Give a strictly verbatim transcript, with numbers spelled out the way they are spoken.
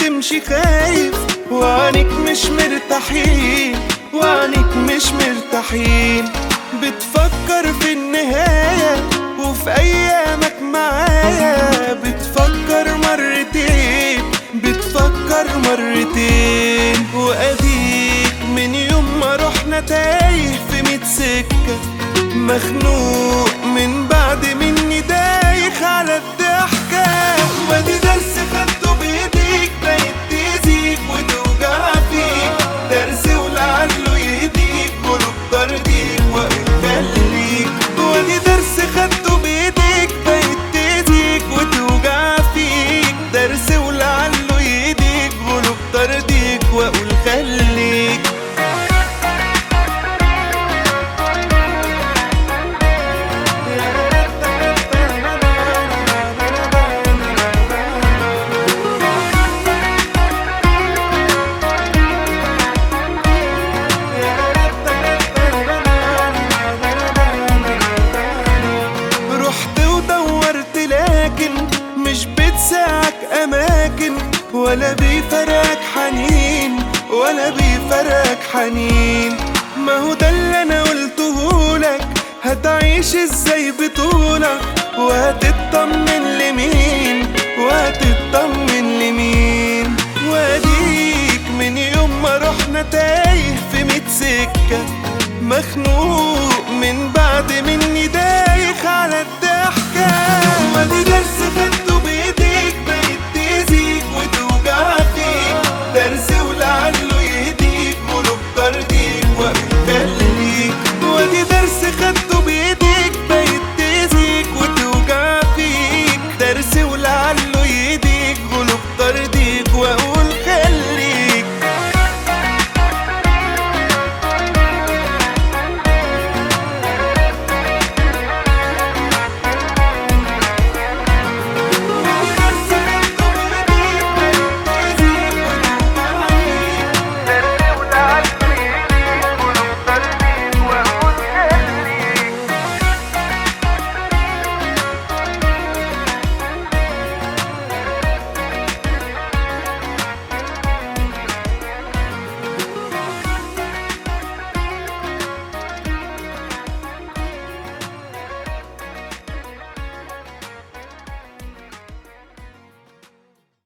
بتمشي خايف وعينيك مش مرتاحين، وعينيك مش مرتاحين. بتفكر في النهاية وفي أيامك معايا، بتفكر مرتين بتفكر مرتين. وأديك من يوم ما رحنا تايه في ميت سكة، مخنوق من بعد مني دايخ على الضحكة. وادي درس خدته بإيديك بقيت تأذيك وتوجع فيك، درس ولعله يهديك قلوب ترضيك وقت خليك. وادي درس خدته بإيديك بقيت تأذيك وتوجع فيك، درس ولعله يهديك قلوب ترضيك وأقول خليك. مش بتساعك أماكن ولا بيفرقك حنين، ولا بيفرقك حنين. ما هو ده اللي أنا قلتهولك، هتعيش ازاي بطولك وهتطمن لمين، وهتطمن لمين. واديك من يوم ما رحنا تايه في ميت سكة، مخنوق من بعد مني ده